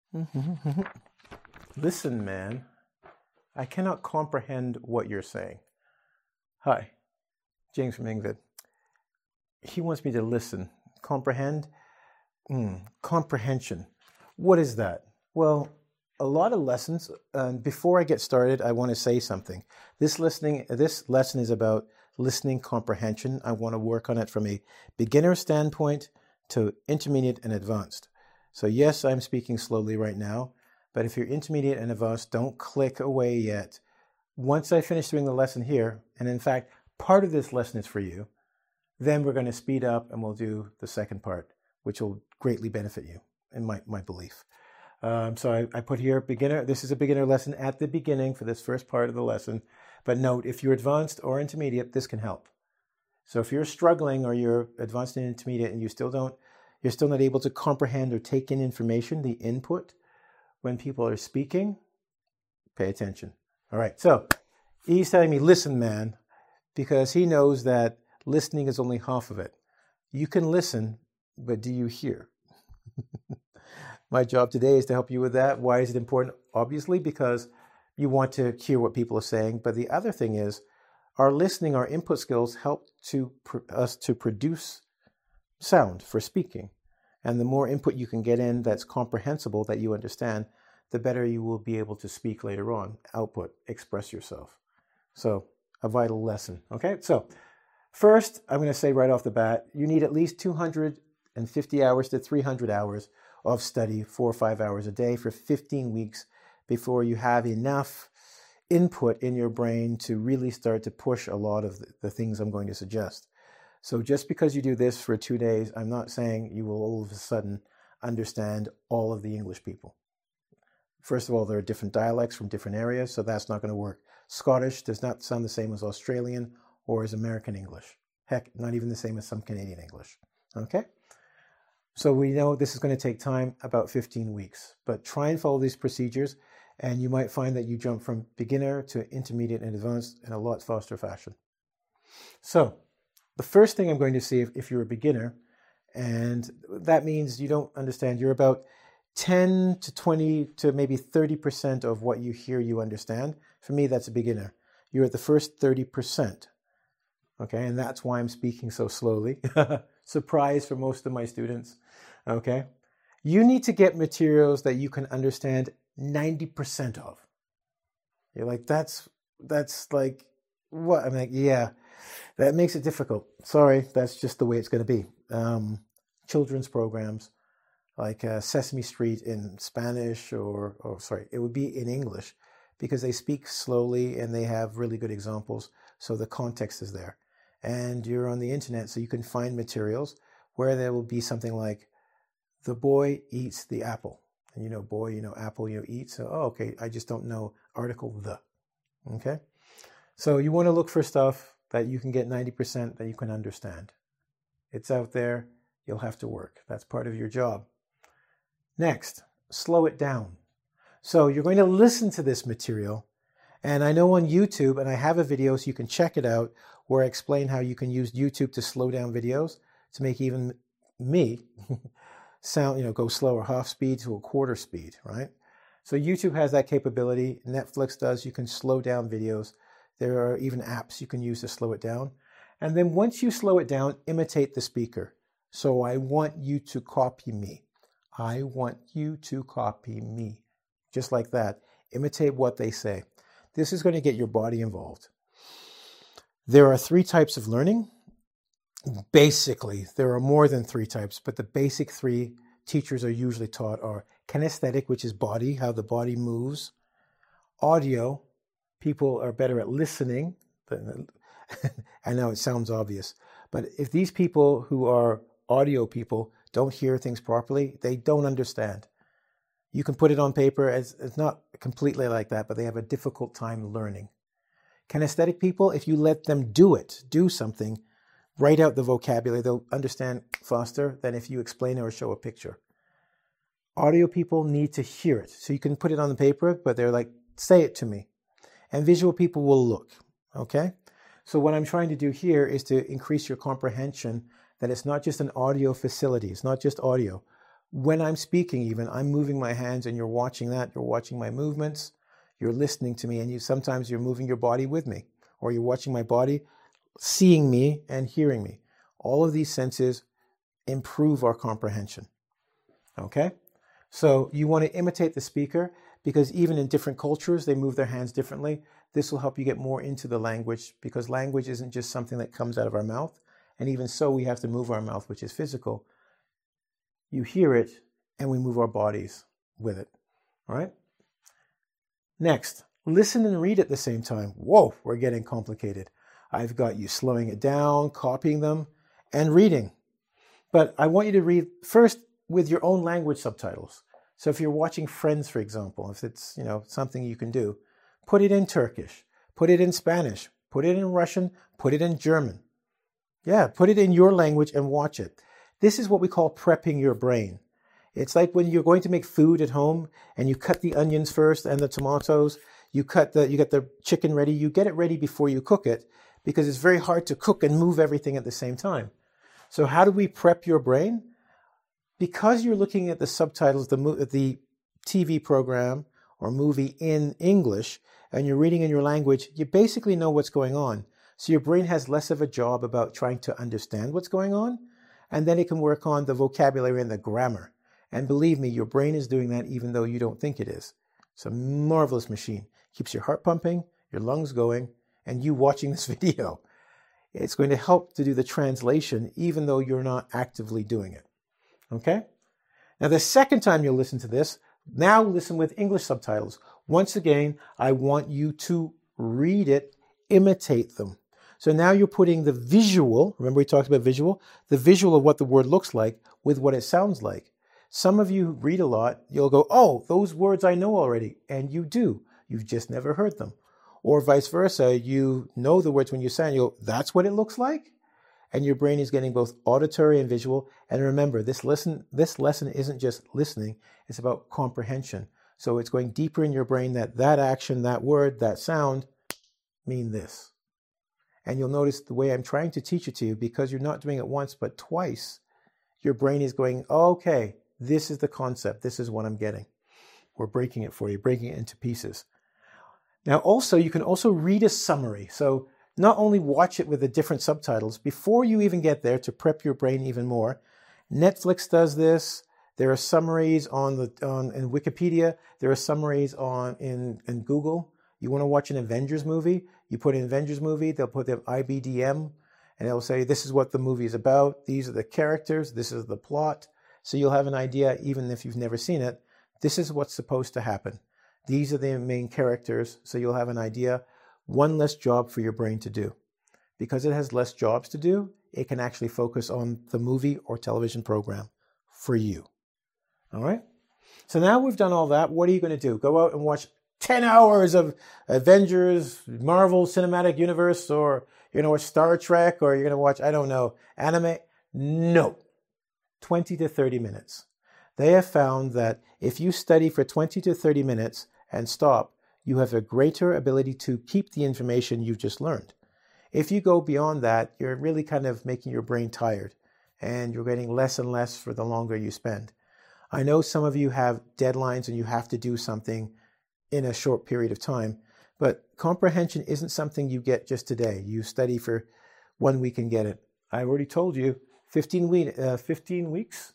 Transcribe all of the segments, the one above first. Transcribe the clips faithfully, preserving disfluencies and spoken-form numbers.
Listen, man. I cannot comprehend what you're saying. Hi, James from England. He wants me to listen. Comprehend? Mm, comprehension. What is that? Well, a lot of lessons. Uh, before I get started, I want to say something. This listening, this lesson is about listening comprehension. I want to work on it from a beginner standpoint to intermediate and advanced. So yes, I'm speaking slowly right now, but if you're intermediate and advanced, don't click away yet. Once I finish doing the lesson here, and in fact, part of this lesson is for you, then we're going to speed up and we'll do the second part, which will greatly benefit you, in my, my belief. Um, so I, I put here beginner. This is a beginner lesson at the beginning for this first part of the lesson. But note, if you're advanced or intermediate, this can help. So if you're struggling or you're advanced and intermediate and you still don't, you're still not able to comprehend or take in information, the input, when people are speaking, pay attention. All right, so he's telling me, listen, man, because he knows that listening is only half of it. You can listen, but do you hear? My job today is to help you with that. Why is it important? Obviously, because you want to hear what people are saying. But the other thing is, our listening, our input skills help to us to produce sound for speaking. And the more input you can get in that's comprehensible, that you understand, the better you will be able to speak later on. Output, express yourself. So, a vital lesson. Okay, so first, I'm going to say right off the bat, you need at least two hundred fifty hours to three hundred hours of study, four or five hours a day for fifteen weeks before you have enough input in your brain to really start to push a lot of the, the things I'm going to suggest. So just because you do this for two days, I'm not saying you will all of a sudden understand all of the English people. First of all, there are different dialects from different areas, so that's not going to work. Scottish does not sound the same as Australian or as American English. Heck, not even the same as some Canadian English. Okay? So we know this is going to take time, about fifteen weeks. But try and follow these procedures, and you might find that you jump from beginner to intermediate and advanced in a lot faster fashion. So the first thing I'm going to see if, if you're a beginner, and that means you don't understand, you're about ten to twenty to maybe thirty percent of what you hear you understand. For me, that's a beginner. You're at the first thirty percent. Okay, and that's why I'm speaking so slowly. Surprise for most of my students. Okay, you need to get materials that you can understand ninety percent of. You're like, that's, that's like, what? I'm like, yeah, that makes it difficult. Sorry, that's just the way it's going to be. Um, children's programs like uh, Sesame Street in Spanish or, or, sorry, it would be in English because they speak slowly and they have really good examples. So the context is there. And you're on the internet, so you can find materials where there will be something like, the boy eats the apple. And you know, boy, you know, apple, you know, eat. So, oh, okay, I just don't know article the. Okay? So you want to look for stuff that you can get ninety percent that you can understand. It's out there. You'll have to work. That's part of your job. Next, slow it down. So you're going to listen to this material. And I know on YouTube, and I have a video so you can check it out, where I explain how you can use YouTube to slow down videos to make even me sound, you know, go slower, half speed to a quarter speed, right? So YouTube has that capability. Netflix does. You can slow down videos. There are even apps you can use to slow it down. And then once you slow it down, imitate the speaker. So I want you to copy me. I want you to copy me. Just like that. Imitate what they say. This is going to get your body involved. There are three types of learning. Basically, there are more than three types, but the basic three teachers are usually taught are kinesthetic, which is body, how the body moves. Audio, people are better at listening. I know it sounds obvious, but if these people who are audio people don't hear things properly, they don't understand. You can put it on paper. It's, it's not completely like that, but they have a difficult time learning. Kinesthetic people, if you let them do it, do something, write out the vocabulary, they'll understand faster than if you explain it or show a picture. Audio people need to hear it. So you can put it on the paper, but they're like, say it to me. And visual people will look, okay? So what I'm trying to do here is to increase your comprehension that it's not just an audio facility. It's not just audio. When I'm speaking even, I'm moving my hands and you're watching that. You're watching my movements. You're listening to me, and you sometimes you're moving your body with me, or you're watching my body, seeing me and hearing me. All of these senses improve our comprehension. Okay? So you want to imitate the speaker, because even in different cultures, they move their hands differently. This will help you get more into the language, because language isn't just something that comes out of our mouth. And even so, we have to move our mouth, which is physical. You hear it, and we move our bodies with it. All right? Next, listen and read at the same time. Whoa, we're getting complicated. I've got you slowing it down, copying them, and reading. But I want you to read first with your own language subtitles. So if you're watching Friends, for example, if it's, you know, something you can do, put it in Turkish, put it in Spanish, put it in Russian, put it in German. Yeah, put it in your language and watch it. This is what we call prepping your brain. It's like when you're going to make food at home and you cut the onions first and the tomatoes, you cut the, you get the chicken ready, you get it ready before you cook it, because it's very hard to cook and move everything at the same time. So how do we prep your brain? Because you're looking at the subtitles, the, the T V program or movie in English, and you're reading in your language, you basically know what's going on. So your brain has less of a job about trying to understand what's going on, and then it can work on the vocabulary and the grammar. And believe me, your brain is doing that even though you don't think it is. It's a marvelous machine. Keeps your heart pumping, your lungs going, and you watching this video. It's going to help to do the translation even though you're not actively doing it. Okay? Now the second time you'll listen to this, now listen with English subtitles. Once again, I want you to read it, imitate them. So now you're putting the visual, remember we talked about visual, the visual of what the word looks like with what it sounds like. Some of you read a lot, you'll go, oh, those words I know already. And you do. You've just never heard them. Or vice versa, you know the words when you say, you go, that's what it looks like? And your brain is getting both auditory and visual. And remember, this lesson, this lesson isn't just listening, it's about comprehension. So it's going deeper in your brain that that action, that word, that sound mean this. And you'll notice the way I'm trying to teach it to you, because you're not doing it once but twice, your brain is going, okay, this is the concept. This is what I'm getting. We're breaking it for you, breaking it into pieces. Now, also, you can also read a summary. So not only watch it with the different subtitles, before you even get there to prep your brain even more, Netflix does this. There are summaries on the on in Wikipedia. There are summaries on in, in Google. You want to watch an Avengers movie, you put in Avengers movie, they'll put the I B D M, and it'll say, this is what the movie is about. These are the characters. This is the plot. So you'll have an idea, even if you've never seen it, this is what's supposed to happen. These are the main characters, so you'll have an idea. One less job for your brain to do. Because it has less jobs to do, it can actually focus on the movie or television program for you. All right? So now we've done all that, what are you going to do? Go out and watch ten hours of Avengers, Marvel Cinematic Universe, or you're going to watch Star Trek, or you're going to watch, I don't know, anime? No. twenty to thirty minutes. They have found that if you study for twenty to thirty minutes and stop, you have a greater ability to keep the information you've just learned. If you go beyond that, you're really kind of making your brain tired, and you're getting less and less for the longer you spend. I know some of you have deadlines and you have to do something in a short period of time, but comprehension isn't something you get just today. You study for one week and get it. I already told you, fifteen, week, uh, fifteen weeks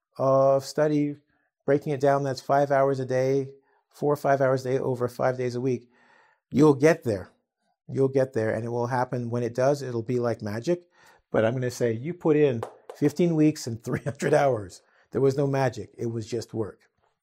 of study, breaking it down, that's five hours a day, four or five hours a day over five days a week. You'll get there. You'll get there, and it will happen. When it does, it'll be like magic. But I'm going to say, you put in fifteen weeks and three hundred hours. There was no magic. It was just work.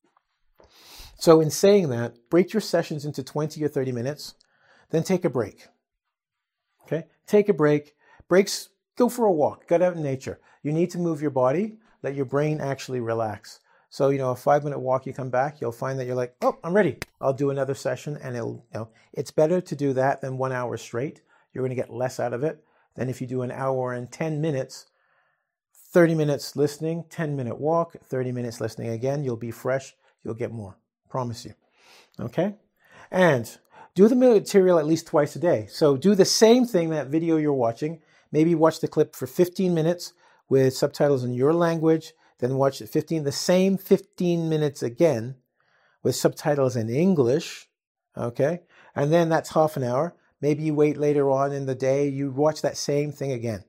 So in saying that, break your sessions into twenty or thirty minutes, then take a break. Okay? Take a break. Breaks, go for a walk. Get out in nature. You need to move your body. Let your brain actually relax. So, you know, a five-minute walk, you come back, you'll find that you're like, oh, I'm ready. I'll do another session, and it'll, you know, it's better to do that than one hour straight. You're going to get less out of it than if you do an hour and ten minutes, thirty minutes listening, ten-minute walk, thirty minutes listening again. You'll be fresh. You'll get more. Promise you. Okay? And do the material at least twice a day. So do the same thing, that video you're watching. Maybe watch the clip for fifteen minutes with subtitles in your language, then watch it fifteen, the same fifteen minutes again with subtitles in English, okay? And then that's half an hour. Maybe you wait later on in the day, you watch that same thing again.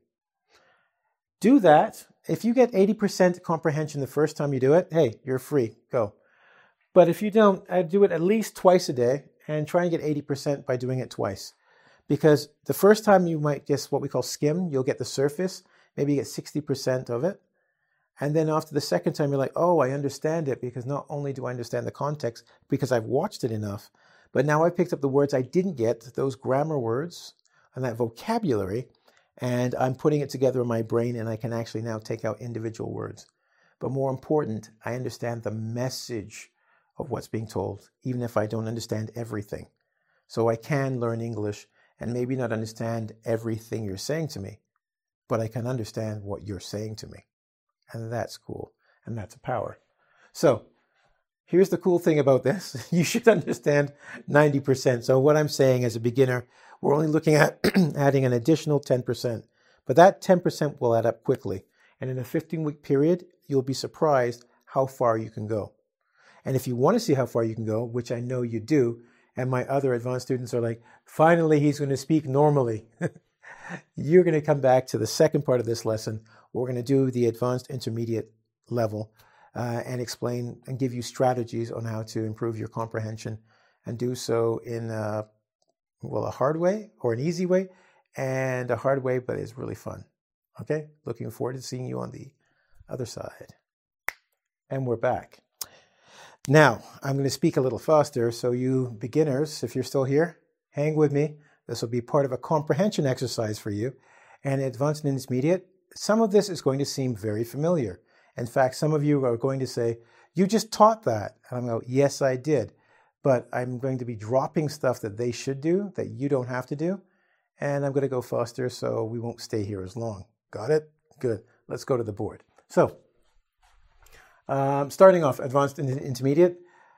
Do that. If you get eighty percent comprehension the first time you do it, hey, you're free, go. But if you don't, I'd do it at least twice a day and try and get eighty percent by doing it twice. Because the first time you might just what we call skim, you'll get the surface, maybe you get sixty percent of it. And then after the second time, you're like, oh, I understand it because not only do I understand the context because I've watched it enough, but now I've picked up the words I didn't get, those grammar words and that vocabulary, and I'm putting it together in my brain and I can actually now take out individual words. But more important, I understand the message of what's being told, even if I don't understand everything. So I can learn English and maybe not understand everything you're saying to me, but I can understand what you're saying to me. And that's cool. And that's a power. So here's the cool thing about this. You should understand ninety percent. So what I'm saying as a beginner, we're only looking at adding an additional ten percent. But that ten percent will add up quickly. And in a fifteen-week period, you'll be surprised how far you can go. And if you want to see how far you can go, which I know you do, and my other advanced students are like, finally, he's going to speak normally. You're going to come back to the second part of this lesson. We're going to do the advanced intermediate level uh, and explain and give you strategies on how to improve your comprehension and do so in a, well, a hard way or an easy way and a hard way, but it's really fun. Okay? Looking forward to seeing you on the other side. And we're back. Now, I'm going to speak a little faster, so you beginners, if you're still here, hang with me. This will be part of a comprehension exercise for you. And advanced and intermediate, some of this is going to seem very familiar. In fact, some of you are going to say, you just taught that. And I'm going, yes, I did. But I'm going to be dropping stuff that they should do, that you don't have to do. And I'm going to go faster, so we won't stay here as long. Got it? Good. Let's go to the board. So, um, starting off, advanced and intermediate.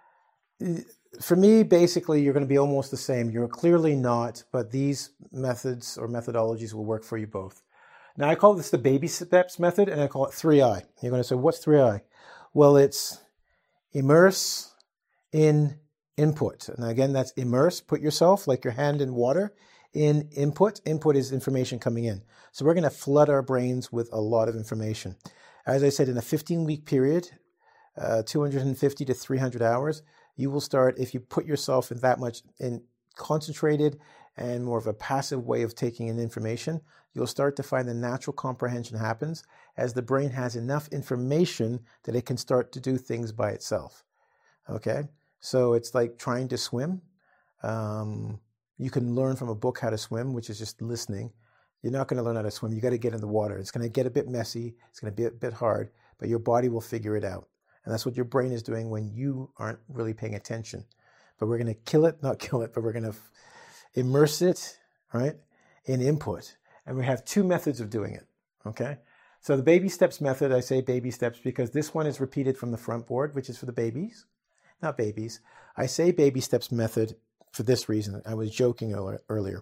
For me, basically, you're going to be almost the same. You're clearly not, but these methods or methodologies will work for you both. Now, I call this the baby steps method, and I call it three I. You're going to say, what's three I? Well, it's immerse in input. And again, that's immerse, put yourself, like your hand in water, in input. Input is information coming in. So we're going to flood our brains with a lot of information. As I said, in a fifteen-week period, uh, two hundred fifty to three hundred hours, you will start, if you put yourself in that much in concentrated and more of a passive way of taking in information, you'll start to find the natural comprehension happens as the brain has enough information that it can start to do things by itself. Okay? So it's like trying to swim. Um, you can learn from a book how to swim, which is just listening. You're not going to learn how to swim. You got to get in the water. It's going to get a bit messy. It's going to be a bit hard, but your body will figure it out. And that's what your brain is doing when you aren't really paying attention. But we're going to kill it, not kill it, but we're going to immerse it, right, in input. And we have two methods of doing it, okay? So the baby steps method, I say baby steps because this one is repeated from the front board, which is for the babies, not babies. I say baby steps method for this reason. I was joking earlier.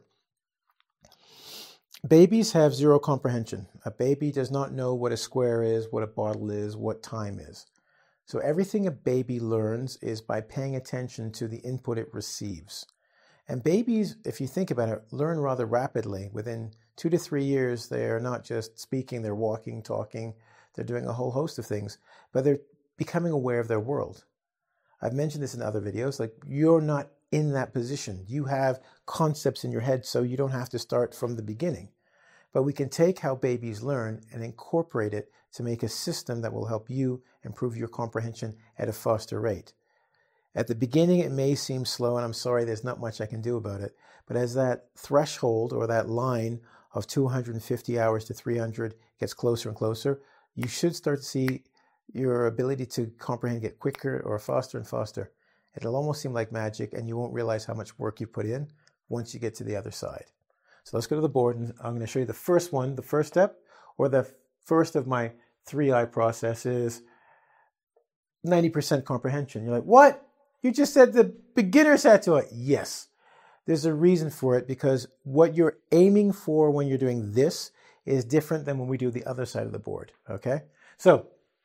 Babies have zero comprehension. A baby does not know what a square is, what a bottle is, what time is. So everything a baby learns is by paying attention to the input it receives. And babies, if you think about it, learn rather rapidly. Within two to three years, they are not just speaking, they're walking, talking, they're doing a whole host of things, but they're becoming aware of their world. I've mentioned this in other videos, like you're not in that position. You have concepts in your head, so you don't have to start from the beginning. But we can take how babies learn and incorporate it to make a system that will help you improve your comprehension at a faster rate. At the beginning, it may seem slow, and I'm sorry, there's not much I can do about it. But as that threshold or that line of two hundred fifty hours to three hundred gets closer and closer, you should start to see your ability to comprehend get quicker or faster and faster. It'll almost seem like magic, and you won't realize how much work you put in once you get to the other side. So let's go to the board, and I'm going to show you the first one, the first step, or the first of my three I process is ninety percent comprehension. You're like, what? You just said the beginners had to. Yes. There's a reason for it because what you're aiming for when you're doing this is different than when we do the other side of the board. Okay? So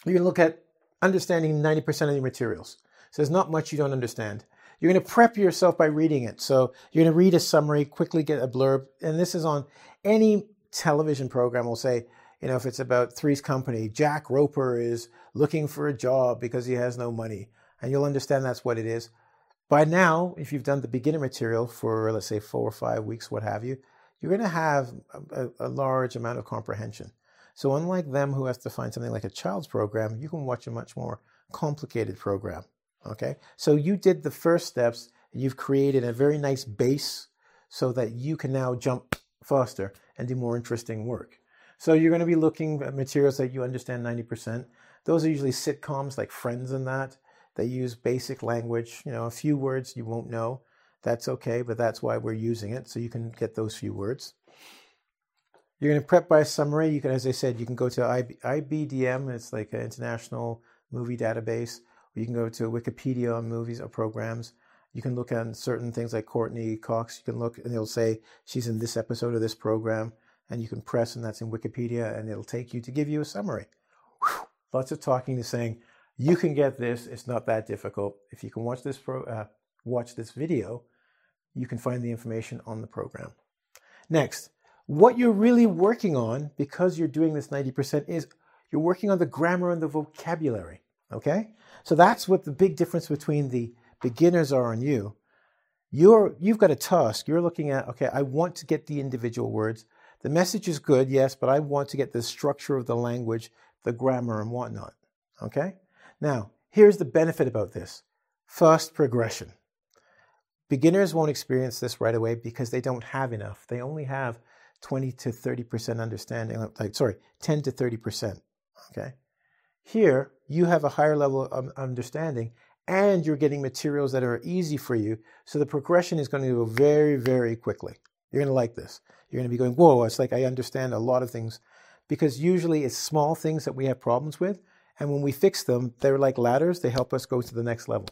You're going to look at understanding ninety percent of the materials. So there's not much you don't understand. You're going to prep yourself by reading it. So you're going to read a summary, quickly get a blurb. And this is on any television program. We'll say, you know, if it's about Three's Company, Jack Roper is looking for a job because he has no money. And you'll understand that's what it is. By now, if you've done the beginner material for, let's say, four or five weeks, what have you, you're going to have a, a large amount of comprehension. So unlike them who has to find something like a child's program, you can watch a much more complicated program. Okay, so you did the first steps. You've created a very nice base so that you can now jump faster and do more interesting work. So you're going to be looking at materials that you understand ninety percent. Those are usually sitcoms like Friends and that. They use basic language, you know, a few words you won't know. That's okay, but that's why we're using it, so you can get those few words. You're going to prep by a summary. You can, as I said, you can go to I B D M. It's like an international movie database. You can go to Wikipedia on movies or programs. You can look at certain things like Courtney Cox. You can look and it'll say she's in this episode of this program, and you can press and that's in Wikipedia, and it'll take you to give you a summary. Whew. Lots of talking to saying, you can get this. It's not that difficult. If you can watch this pro, uh, watch this video, you can find the information on the program. Next, what you're really working on, because you're doing this ninety percent, is you're working on the grammar and the vocabulary. Okay? So that's what the big difference between the beginners are and you. You're, you've got a task. You're looking at, okay, I want to get the individual words. The message is good, yes, but I want to get the structure of the language, the grammar and whatnot. Okay? Now, here's the benefit about this. Fast progression. Beginners won't experience this right away because they don't have enough. They only have twenty to thirty percent understanding, like, sorry, ten to thirty percent. Okay? Here, you have a higher level of understanding and you're getting materials that are easy for you. So the progression is going to go very, very quickly. You're going to like this. You're going to be going, whoa, it's like I understand a lot of things, because usually it's small things that we have problems with. And when we fix them, they're like ladders. They help us go to the next level.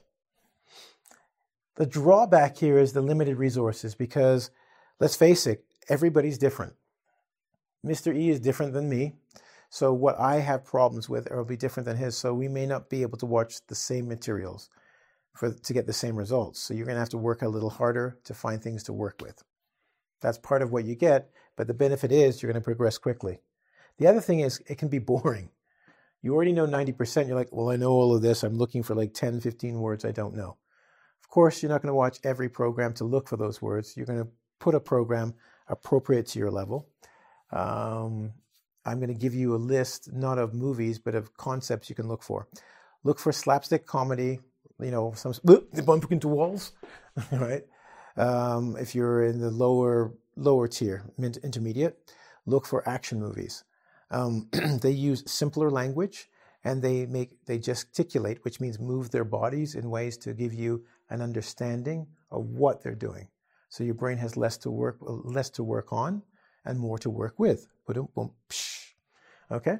The drawback here is the limited resources, because let's face it, everybody's different. Mister E is different than me. So what I have problems with will be different than his. So we may not be able to watch the same materials for to get the same results. So you're going to have to work a little harder to find things to work with. That's part of what you get, but the benefit is you're going to progress quickly. The other thing is it can be boring. You already know ninety percent. You're like, well, I know all of this. I'm looking for like ten, fifteen words I don't know. Of course, you're not going to watch every program to look for those words. You're going to put a program appropriate to your level. Um, I'm going to give you a list, not of movies, but of concepts you can look for. Look for slapstick comedy, you know, some bump into walls, right? Um, if you're in the lower lower tier, intermediate, look for action movies. Um, they use simpler language and they make they gesticulate, which means move their bodies in ways to give you an understanding of what they're doing. So your brain has less to work less to work on and more to work with. Boom, boom, psh. Okay?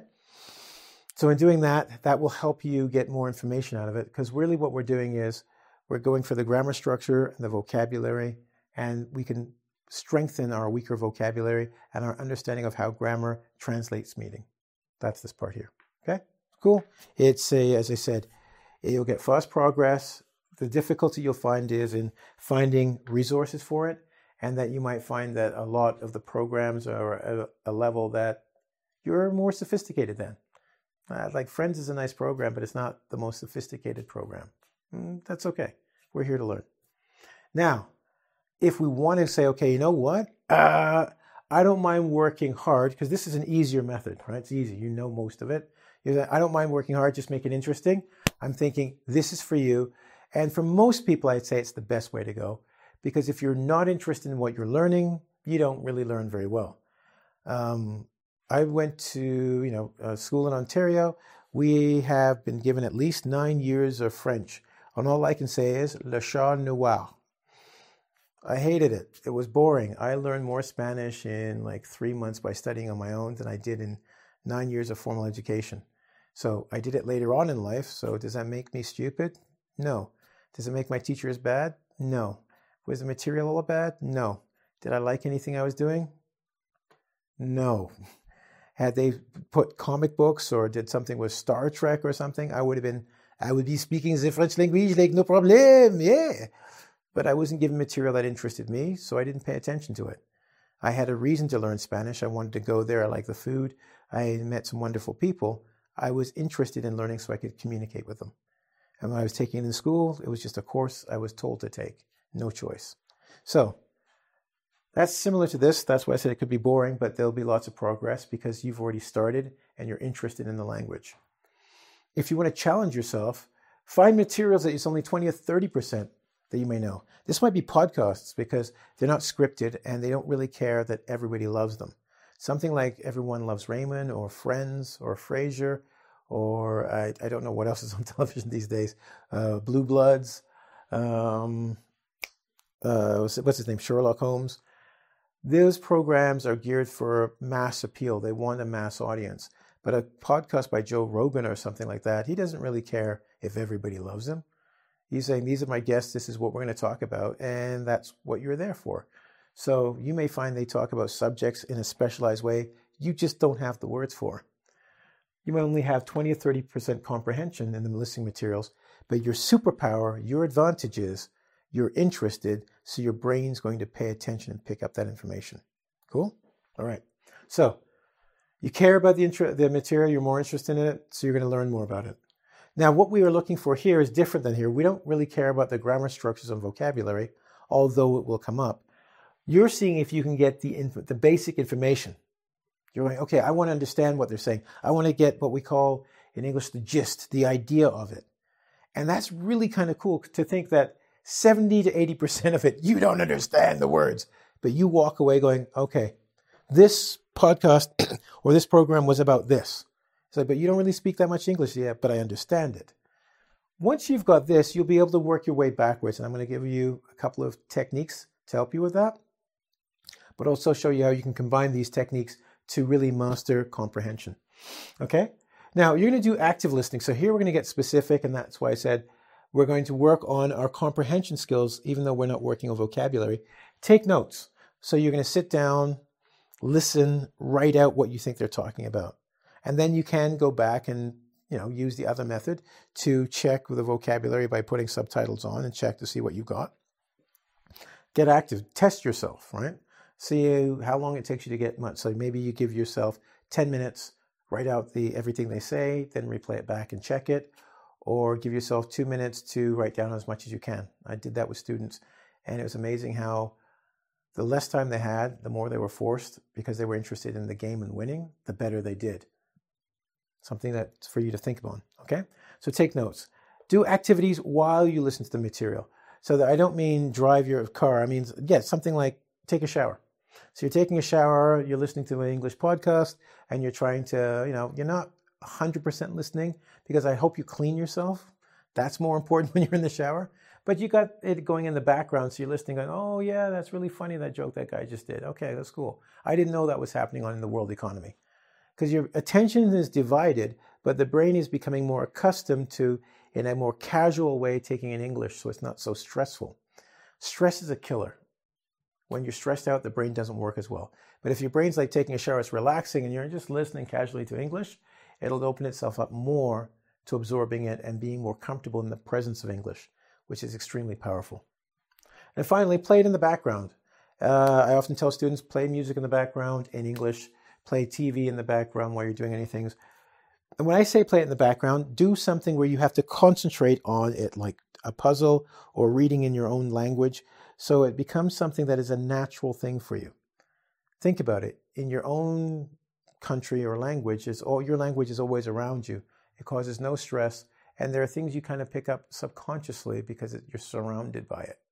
So in doing that, that will help you get more information out of it, because really what we're doing is we're going for the grammar structure and the vocabulary, and we can strengthen our weaker vocabulary and our understanding of how grammar translates meaning. That's this part here. Okay? Cool. It's a, as I said, you'll get fast progress. The difficulty you'll find is in finding resources for it, and that you might find that a lot of the programs are at a level that you're more sophisticated than. Uh, like Friends is a nice program, but it's not the most sophisticated program. Mm, that's okay. We're here to learn. Now, if we want to say, okay, you know what? Uh, I don't mind working hard, because this is an easier method, right? It's easy. You know most of it. You say, I don't mind working hard, just make it interesting. I'm thinking this is for you. And for most people, I'd say it's the best way to go, because if you're not interested in what you're learning, you don't really learn very well. Um, I went to, you know, a school in Ontario. We have been given at least nine years of French. And all I can say is, le chat noir. I hated it. It was boring. I learned more Spanish in like three months by studying on my own than I did in nine years of formal education. So I did it later on in life. So does that make me stupid? No. Does it make my teachers bad? No. Was the material all bad? No. Did I like anything I was doing? No. Had they put comic books or did something with Star Trek or something, I would have been, I would be speaking the French language like no problem, yeah. But I wasn't given material that interested me, so I didn't pay attention to it. I had a reason to learn Spanish. I wanted to go there. I liked the food. I met some wonderful people. I was interested in learning so I could communicate with them. And when I was taking it in school, it was just a course I was told to take. No choice. So that's similar to this. That's why I said it could be boring, but there'll be lots of progress because you've already started and you're interested in the language. If you want to challenge yourself, find materials that it's only twenty or thirty percent that you may know. This might be podcasts because they're not scripted and they don't really care that everybody loves them. Something like Everyone Loves Raymond or Friends or Frasier or I, I don't know what else is on television these days, uh, Blue Bloods, um, uh, what's his name, Sherlock Holmes. Those programs are geared for mass appeal. They want a mass audience. But a podcast by Joe Rogan or something like that, he doesn't really care if everybody loves him. He's saying, these are my guests, this is what we're going to talk about, and that's what you're there for. So you may find they talk about subjects in a specialized way you just don't have the words for. You may only have twenty or thirty percent comprehension in the listening materials, but your superpower, your advantage is you're interested, so your brain's going to pay attention and pick up that information. Cool? All right. So you care about the, intro, the material, you're more interested in it, so you're going to learn more about it. Now, what we are looking for here is different than here. We don't really care about the grammar structures and vocabulary, although it will come up. You're seeing if you can get the, the basic information. You're going, okay, I want to understand what they're saying. I want to get what we call in English the gist, the idea of it. And that's really kind of cool to think that seventy to eighty percent of it, you don't understand the words, but you walk away going, okay, this podcast or this program was about this. It's like, but you don't really speak that much English yet, but I understand it. Once you've got this, you'll be able to work your way backwards. And I'm going to give you a couple of techniques to help you with that, but also show you how you can combine these techniques to really master comprehension. Okay? Now, you're going to do active listening. So here we're going to get specific, and that's why I said we're going to work on our comprehension skills, even though we're not working on vocabulary. Take notes. So you're going to sit down, listen, write out what you think they're talking about. And then you can go back and, you know, use the other method to check with the vocabulary by putting subtitles on and check to see what you got. Get active. Test yourself, right? See how long it takes you to get much. So maybe you give yourself ten minutes, write out the everything they say, then replay it back and check it. Or give yourself two minutes to write down as much as you can. I did that with students, and it was amazing how the less time they had, the more they were forced because they were interested in the game and winning, the better they did. Something that's for you to think about, okay? So take notes. Do activities while you listen to the material. So that I don't mean drive your car. I mean, yeah, something like take a shower. So you're taking a shower, you're listening to an English podcast, and you're trying to, you know, you're not one hundred percent listening because I hope you clean yourself. That's more important when you're in the shower. But you got it going in the background, so you're listening going, oh, yeah, that's really funny, that joke that guy just did. Okay, that's cool. I didn't know that was happening on in the world economy. Because your attention is divided, but the brain is becoming more accustomed to, in a more casual way, taking in English, so it's not so stressful. Stress is a killer. When you're stressed out, the brain doesn't work as well. But if your brain's like taking a shower, it's relaxing, and you're just listening casually to English, it'll open itself up more to absorbing it and being more comfortable in the presence of English, which is extremely powerful. And finally, play it in the background. Uh, I often tell students, play music in the background in English, play T V in the background while you're doing anything. And when I say play it in the background, do something where you have to concentrate on it, like a puzzle or reading in your own language, so it becomes something that is a natural thing for you. Think about it. In your own country or language, is all your language is always around you. It causes no stress, and there are things you kind of pick up subconsciously because it, you're surrounded by it.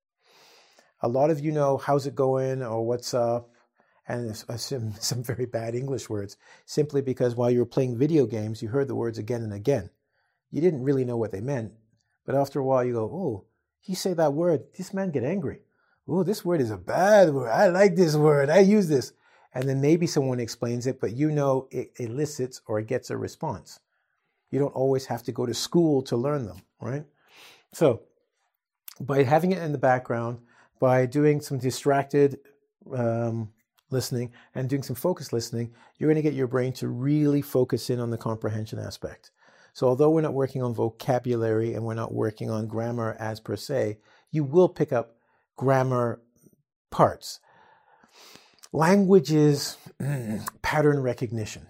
A lot of you know how's it going or what's up, and some, some very bad English words, simply because while you were playing video games, you heard the words again and again. You didn't really know what they meant, but after a while you go, oh, he say that word, this man get angry. Oh, this word is a bad word. I like this word. I use this. And then maybe someone explains it, but you know it elicits or it gets a response. You don't always have to go to school to learn them, right? So by having it in the background, by doing some distracted um, listening and doing some focused listening, you're going to get your brain to really focus in on the comprehension aspect. So although we're not working on vocabulary and we're not working on grammar as per se, you will pick up grammar parts. Language is pattern recognition.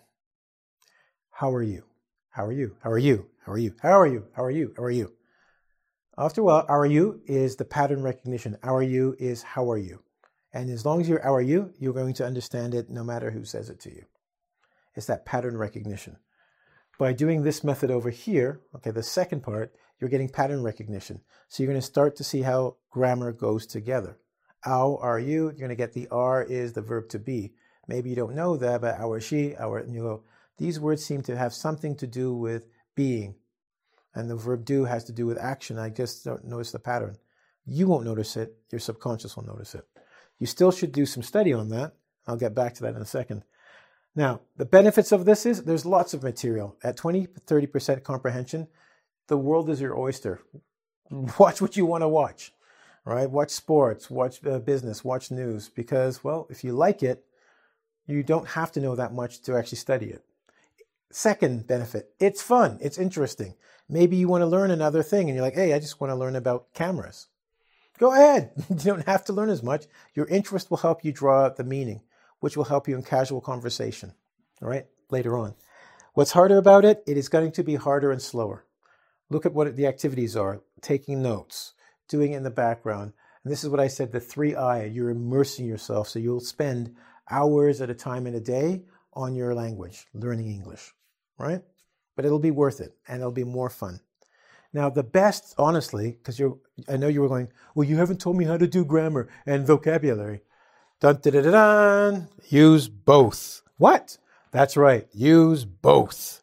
How are you? How are you? How are you? How are you? How are you? How are you? How are you? After a while, how are you is the pattern recognition. How are you is how are you? And as long as you're how are you, you're going to understand it no matter who says it to you. It's that pattern recognition. By doing this method over here, okay, the second part, you're getting pattern recognition. So you're going to start to see how grammar goes together. How are you? You're going to get the are is the verb to be. Maybe you don't know that, but how are she? How are, and you go, these words seem to have something to do with being. And the verb do has to do with action. I just don't notice the pattern. You won't notice it. Your subconscious will notice it. You still should do some study on that. I'll get back to that in a second. Now, the benefits of this is there's lots of material. At twenty, thirty percent comprehension, the world is your oyster. Watch what you want to watch, right? Watch sports, watch uh, business, watch news, because, well, if you like it, you don't have to know that much to actually study it. Second benefit, it's fun, it's interesting. Maybe you want to learn another thing and you're like, hey, I just want to learn about cameras. Go ahead. You don't have to learn as much. Your interest will help you draw out the meaning, which will help you in casual conversation, all right, later on. What's harder about it? It is going to be harder and slower. Look at what the activities are, taking notes, doing it in the background. And this is what I said, the three I, you're immersing yourself. So you'll spend hours at a time in a day on your language, learning English, right? But it'll be worth it and it'll be more fun. Now, the best, honestly, because you're, I know you were going, well, you haven't told me how to do grammar and vocabulary. Dun, dun, dun, dun, dun. Use both. What? That's right. Use both.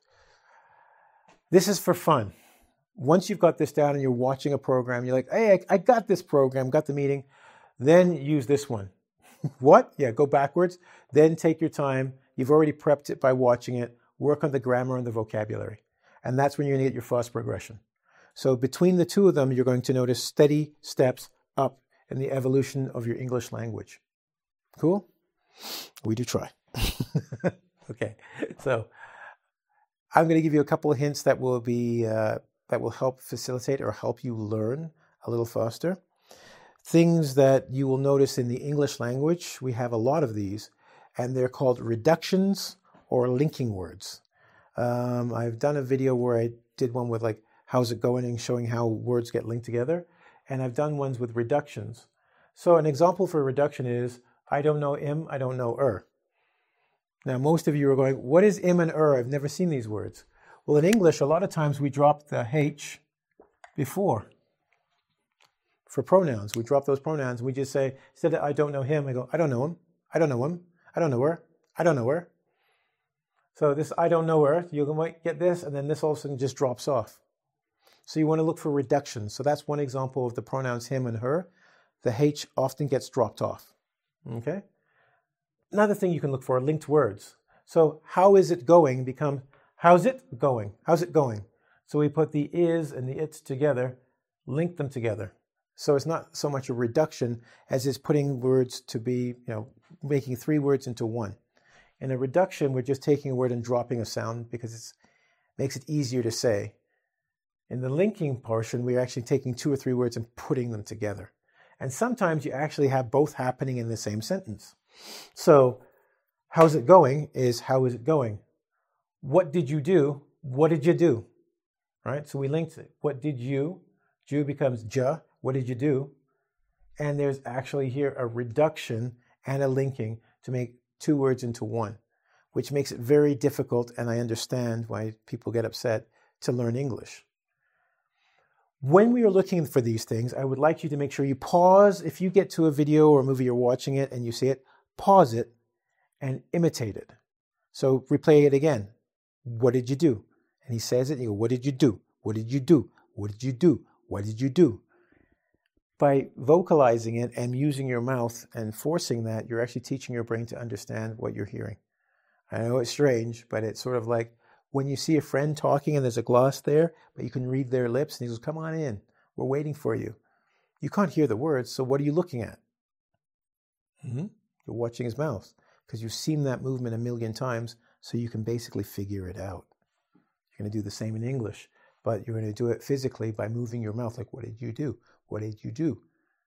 This is for fun. Once you've got this down and you're watching a program, you're like, hey, I, I got this program, got the meeting, then use this one. What? Yeah, go backwards. Then take your time. You've already prepped it by watching it. Work on the grammar and the vocabulary. And that's when you're going to get your fast progression. So between the two of them, you're going to notice steady steps up in the evolution of your English language. Cool? We do try. Okay, so I'm going to give you a couple of hints that will be uh, that will help facilitate or help you learn a little faster. Things that you will notice in the English language, we have a lot of these, and they're called reductions or linking words. Um, I've done a video where I did one with like, how's it going, and showing how words get linked together. And I've done ones with reductions. So an example for a reduction is, I don't know im, I don't know er. Now, most of you are going, what is im and er? I've never seen these words. Well, in English, a lot of times we drop the H before. For pronouns, we drop those pronouns. We just say, instead of I don't know him, I go, I don't know him. I don't know him. I don't know her. I don't know her. So this I don't know her, you might get this, and then this all of a sudden just drops off. So you want to look for reductions. So that's one example of the pronouns him and her. The H often gets dropped off. Okay? Another thing you can look for are linked words. So how is it going become how's it going? How's it going? So we put the is and the it's together, link them together. So it's not so much a reduction as it's putting words to be, you know, making three words into one. In a reduction, we're just taking a word and dropping a sound because it makes it easier to say. In the linking portion, we're actually taking two or three words and putting them together. And sometimes you actually have both happening in the same sentence. So, how's it going is how is it going? What did you do? What did you do? Right? So we linked it. What did you? Ju becomes ja. What did you do? And there's actually here a reduction and a linking to make two words into one, which makes it very difficult, and I understand why people get upset, to learn English. When we are looking for these things, I would like you to make sure you pause. If you get to a video or a movie, you're watching it and you see it, pause it and imitate it. So replay it again. What did you do? And he says it, and you go, what did you do? What did you do? What did you do? What did you do? By vocalizing it and using your mouth and forcing that, you're actually teaching your brain to understand what you're hearing. I know it's strange, but it's sort of like when you see a friend talking and there's a gloss there, but you can read their lips, and he goes, come on in, we're waiting for you. You can't hear the words, so what are you looking at? Mm-hmm. You're watching his mouth. because you've seen that movement a million times, so you can basically figure it out. You're going to do the same in English, but you're going to do it physically by moving your mouth. Like, what did you do? What did you do?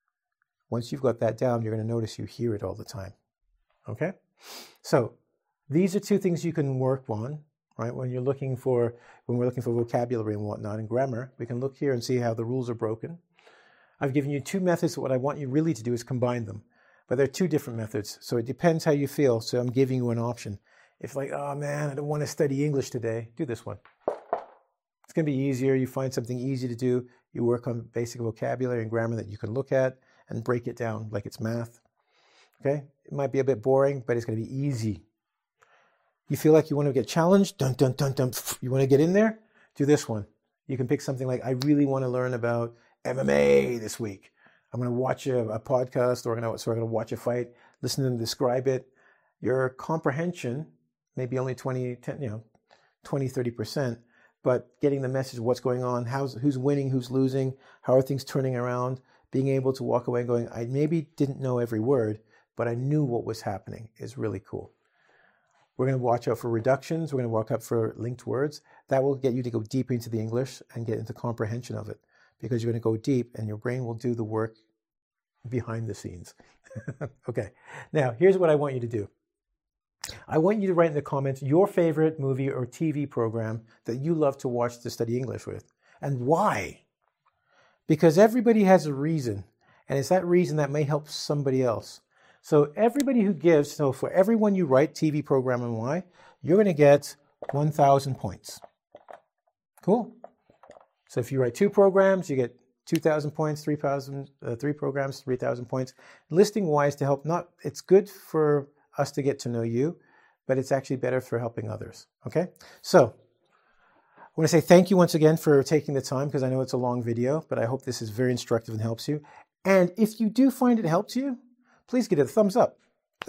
Once you've got that down, you're going to notice you hear it all the time. Okay? So these are two things you can work on, right? When you're looking for, when we're looking for vocabulary and whatnot and grammar, we can look here and see how the rules are broken. I've given you two methods. What I want you really to do is combine them. But they're two different methods, so it depends how you feel. So I'm giving you an option. If like, oh man, I don't want to study English today, do this one. It's going to be easier. You find something easy to do. You work on basic vocabulary and grammar that you can look at and break it down like it's math. Okay? It might be a bit boring, but it's going to be easy. You feel like you want to get challenged? Dun, dun, dun, dun. You want to get in there? Do this one. You can pick something like, I really want to learn about M M A this week. I'm going to watch a, a podcast, or I'm going to, so I'm going to watch a fight, listen to them describe it. Your comprehension may be only twenty, ten, you know, twenty, thirty percent, but getting the message of what's going on, how's, who's winning, who's losing, how are things turning around, being able to walk away and going, I maybe didn't know every word, but I knew what was happening is really cool. We're going to watch out for reductions. We're going to watch out for linked words. That will get you to go deeper into the English and get into comprehension of it, because you're going to go deep and your brain will do the work behind the scenes. Okay, now here's what I want you to do. I want you to write in the comments your favorite movie or T V program that you love to watch to study English with, and why. Because everybody has a reason, and it's that reason that may help somebody else. So everybody who gives, so for everyone you write T V program and why, you're going to get one thousand points. Cool? So if you write two programs, you get two thousand points, three thousand, uh, three programs, three thousand points. Listing-wise to help, not, it's good for us to get to know you, but it's actually better for helping others, okay? So I want to say thank you once again for taking the time, because I know it's a long video, but I hope this is very instructive and helps you. And if you do find it helps you, please give it a thumbs up.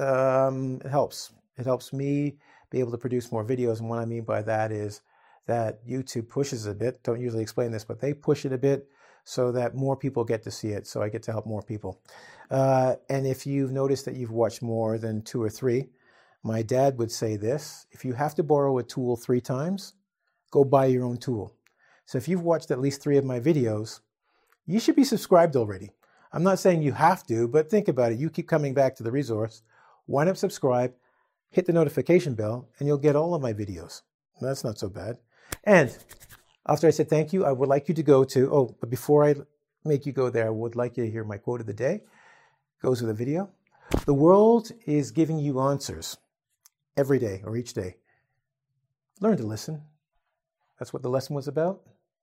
Um, it helps. It helps me be able to produce more videos, and what I mean by that is that YouTube pushes a bit. Don't usually explain this, but they push it a bit so that more people get to see it, so I get to help more people. Uh, and if you've noticed that you've watched more than two or three, my dad would say this: if you have to borrow a tool three times, go buy your own tool. So if you've watched at least three of my videos, you should be subscribed already. I'm not saying you have to, but think about it. You keep coming back to the resource. Why not subscribe, hit the notification bell, and you'll get all of my videos. That's not so bad. And after I said thank you, I would like you to go to, oh, but before I make you go there, I would like you to hear my quote of the day. Goes with the video. The world is giving you answers every day or each day. Learn to listen. That's what the lesson was about.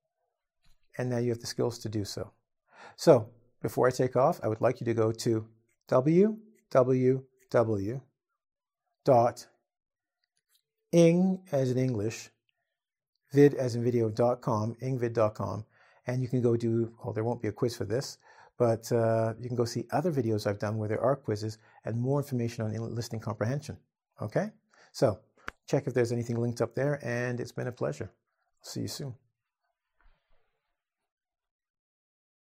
And now you have the skills to do so. So before I take off, I would like you to go to w w w dot ing as in English, vid as in video dot com, ingvid dot com, and you can go do, well, there won't be a quiz for this, but uh, you can go see other videos I've done where there are quizzes and more information on listening comprehension. Okay? So check if there's anything linked up there, and it's been a pleasure. See you soon.